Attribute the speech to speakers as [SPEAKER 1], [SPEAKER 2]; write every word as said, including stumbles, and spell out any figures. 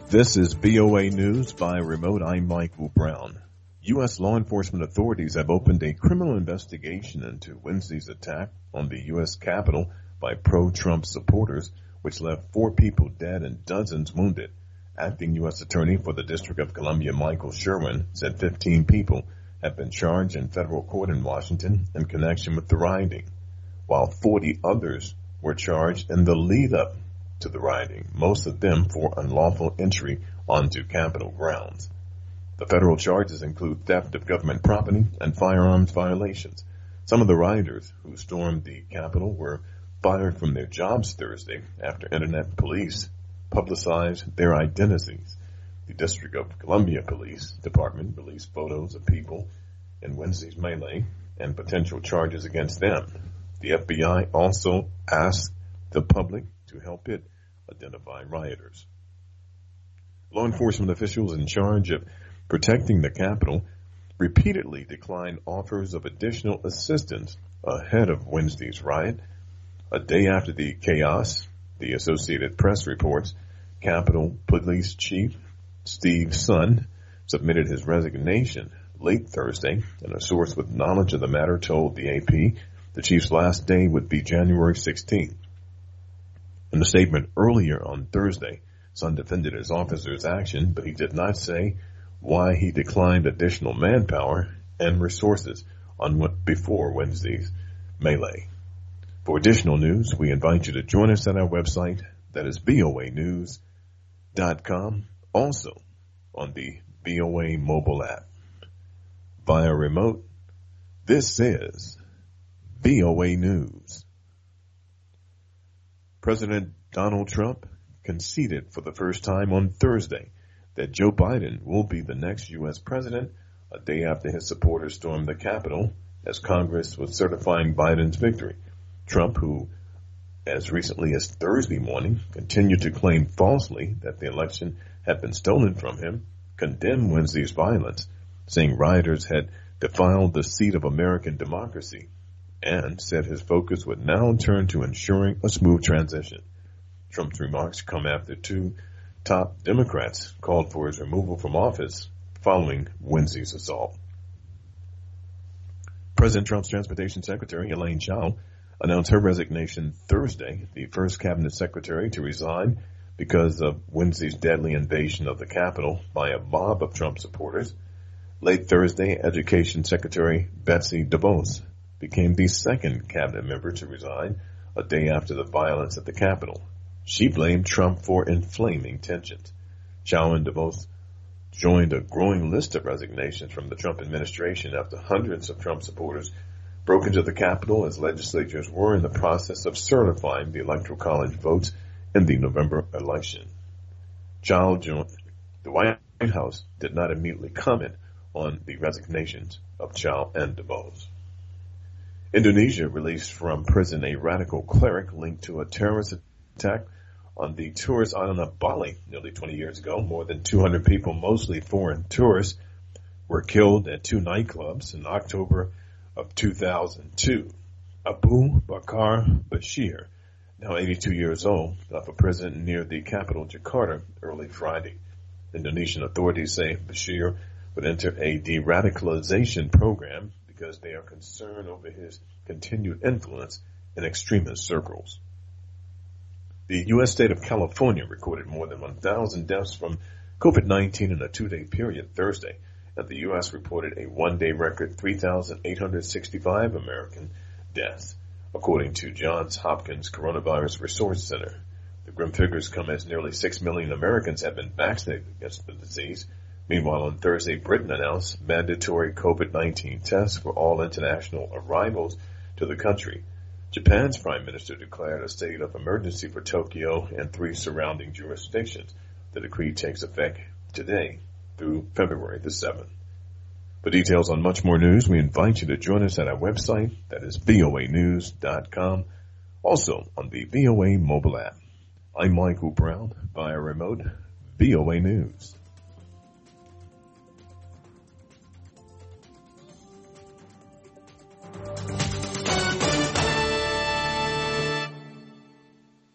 [SPEAKER 1] This is V O A News by remote. I'm Michael Brown. U S law enforcement authorities have opened a criminal investigation into Wednesday's attack on the U S Capitol by pro-Trump supporters, which left four people dead and dozens wounded. Acting U S Attorney for the District of Columbia, Michael Sherwin, said fifteen people have been charged in federal court in Washington in connection with the rioting, while forty others were charged in the lead-up to the rioting, most of them for unlawful entry onto Capitol grounds. The federal charges include theft of government property and firearms violations. Some of the rioters who stormed the Capitol were fired from their jobs Thursday after Internet police publicized their identities. The District of Columbia Police Department released photos of people in Wednesday's melee and potential charges against them. The F B I also asked the public to help it identify rioters. Law enforcement officials in charge of protecting the Capitol repeatedly declined offers of additional assistance ahead of Wednesday's riot. A day after the chaos, the Associated Press reports Capitol Police Chief Steve Sund submitted his resignation late Thursday, and a source with knowledge of the matter told the A P the chief's last day would be January sixteenth. In a statement earlier on Thursday, Sund defended his officer's action, but he did not say why he declined additional manpower and resources on what before Wednesday's melee. For additional news, we invite you to join us at our website, that is V O A news dot com, also on the V O A mobile app. Via remote, this is V O A News. President Donald Trump conceded for the first time on Thursday that Joe Biden will be the next U S president, a day after his supporters stormed the Capitol as Congress was certifying Biden's victory. Trump, who as recently as Thursday morning continued to claim falsely that the election had been stolen from him, condemned Wednesday's violence, saying rioters had defiled the seat of American democracy, and said his focus would now turn to ensuring a smooth transition. Trump's remarks come after two top Democrats called for his removal from office following Wednesday's assault. President Trump's Transportation Secretary, Elaine Chao, announced her resignation Thursday, the first cabinet secretary to resign because of Wednesday's deadly invasion of the Capitol by a mob of Trump supporters. Late Thursday, Education Secretary Betsy DeVos became the second cabinet member to resign a day after the violence at the Capitol. She blamed Trump for inflaming tensions. Chao and DeVos joined a growing list of resignations from the Trump administration after hundreds of Trump supporters broke into the Capitol as legislatures were in the process of certifying the Electoral College votes in the November election. Chao joined. The White House did not immediately comment on the resignations of Chao and DeVos. Indonesia released from prison a radical cleric linked to a terrorist attack on the tourist island of Bali nearly twenty years ago. More than two hundred people, mostly foreign tourists, were killed at two nightclubs in October of two thousand two. Abu Bakar Bashir, now eighty-two years old, left a prison near the capital Jakarta early Friday. Indonesian authorities say Bashir would enter a de-radicalization program because they are concerned over his continued influence in extremist circles. The U S state of California recorded more than one thousand deaths from COVID nineteen in a two-day period Thursday, and the U S reported a one-day record three thousand eight hundred sixty-five American deaths, according to Johns Hopkins Coronavirus Resource Center. The grim figures come as nearly six million Americans have been vaccinated against the disease. Meanwhile, on Thursday, Britain announced mandatory COVID nineteen tests for all international arrivals to the country. Japan's prime minister declared a state of emergency for Tokyo and three surrounding jurisdictions. The decree takes effect today through February the seventh. For details on much more news, we invite you to join us at our website, that is V O A news dot com, also on the V O A mobile app. I'm Michael Brown, via remote V O A News.